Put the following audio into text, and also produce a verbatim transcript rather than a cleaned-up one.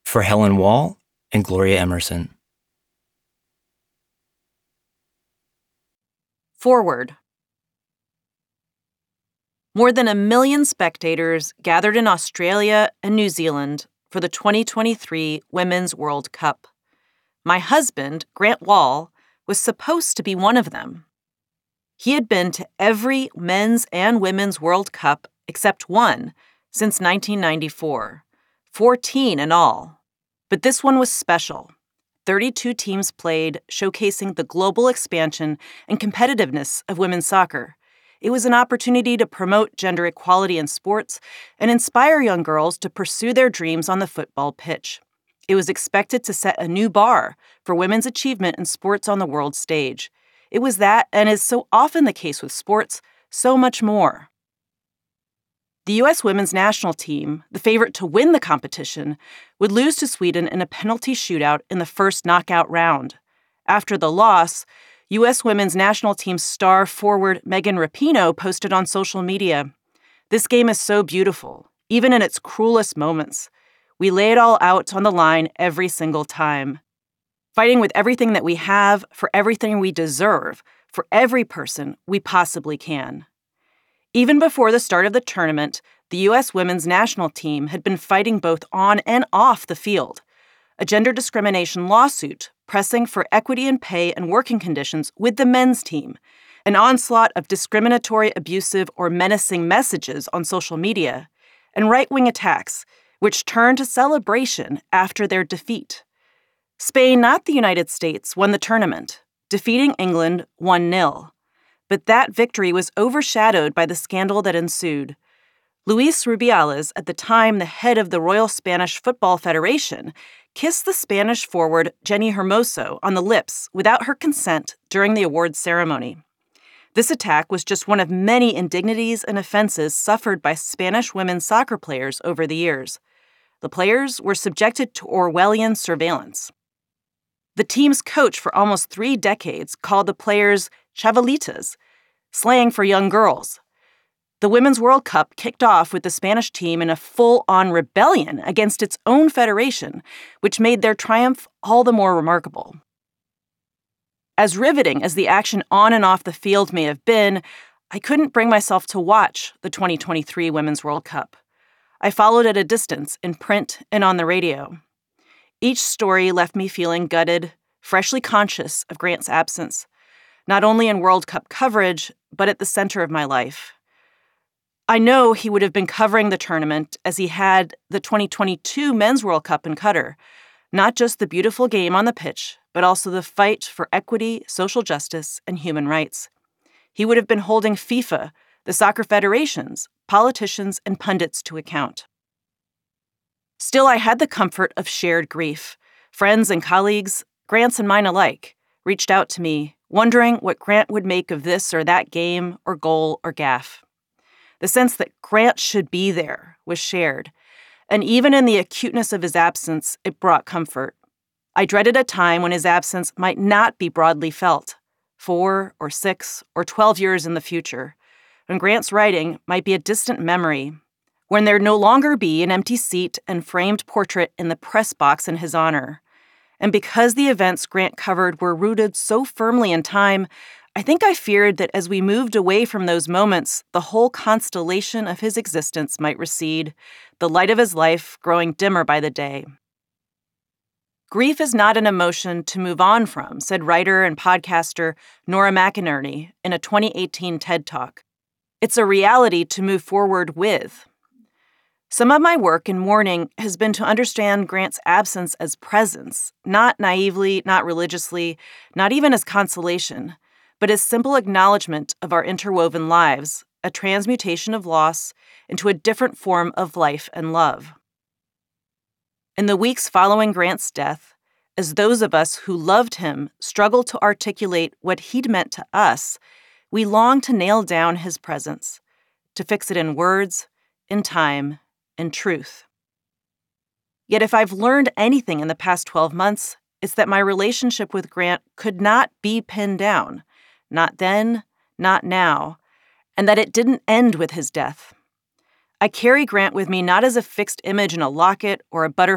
for Helen Wall and Gloria Emerson. Forward. More than a million spectators gathered in Australia and New Zealand for the twenty twenty-three Women's World Cup. My husband, Grant Wall, was supposed to be one of them. He had been to every men's and women's World Cup except one since nineteen ninety-four, fourteen in all. But this one was special. thirty-two teams played, showcasing the global expansion and competitiveness of women's soccer. It was an opportunity to promote gender equality in sports and inspire young girls to pursue their dreams on the football pitch. It was expected to set a new bar for women's achievement in sports on the world stage. It was that, and is so often the case with sports, so much more. The U S women's national team, the favorite to win the competition, would lose to Sweden in a penalty shootout in the first knockout round. After the loss, U S women's national team star forward Megan Rapinoe posted on social media, "This game is so beautiful, even in its cruelest moments. We lay it all out on the line every single time. Fighting with everything that we have, for everything we deserve, for every person we possibly can." Even before the start of the tournament, the U S women's national team had been fighting both on and off the field. A gender discrimination lawsuit pressing for equity in pay and working conditions with the men's team, an onslaught of discriminatory, abusive, or menacing messages on social media, and right-wing attacks, which turned to celebration after their defeat. Spain, not the United States, won the tournament, defeating England one nil. But that victory was overshadowed by the scandal that ensued. Luis Rubiales, at the time the head of the Royal Spanish Football Federation, kissed the Spanish forward Jenny Hermoso on the lips without her consent during the awards ceremony. This attack was just one of many indignities and offenses suffered by Spanish women's soccer players over the years. The players were subjected to Orwellian surveillance. The team's coach for almost three decades called the players chavalitas, slang for young girls. The Women's World Cup kicked off with the Spanish team in a full-on rebellion against its own federation, which made their triumph all the more remarkable. As riveting as the action on and off the field may have been, I couldn't bring myself to watch the twenty twenty-three Women's World Cup. I followed at a distance in print and on the radio. Each story left me feeling gutted, freshly conscious of Grant's absence, not only in World Cup coverage, but at the center of my life. I know he would have been covering the tournament as he had the twenty twenty-two Men's World Cup in Qatar, not just the beautiful game on the pitch, but also the fight for equity, social justice, and human rights. He would have been holding FIFA, the soccer federations, politicians, and pundits to account. Still, I had the comfort of shared grief. Friends and colleagues, Grant's and mine alike, reached out to me, wondering what Grant would make of this or that game or goal or gaffe. The sense that Grant should be there was shared, and even in the acuteness of his absence, it brought comfort. I dreaded a time when his absence might not be broadly felt, four or six or twelve years in the future, when Grant's writing might be a distant memory, when there'd no longer be an empty seat and framed portrait in the press box in his honor. And because the events Grant covered were rooted so firmly in time, I think I feared that as we moved away from those moments, the whole constellation of his existence might recede, the light of his life growing dimmer by the day. Grief is not an emotion to move on from, said writer and podcaster Nora McInerney in a twenty eighteen TED Talk. It's a reality to move forward with. Some of my work in mourning has been to understand Grant's absence as presence, not naively, not religiously, not even as consolation, but as simple acknowledgement of our interwoven lives, a transmutation of loss into a different form of life and love. In the weeks following Grant's death, as those of us who loved him struggled to articulate what he'd meant to us, we longed to nail down his presence, to fix it in words, in time, in truth. Yet if I've learned anything in the past twelve months, it's that my relationship with Grant could not be pinned down. Not then, not now, and that it didn't end with his death. I carry Grant with me not as a fixed image in a locket or a butterfly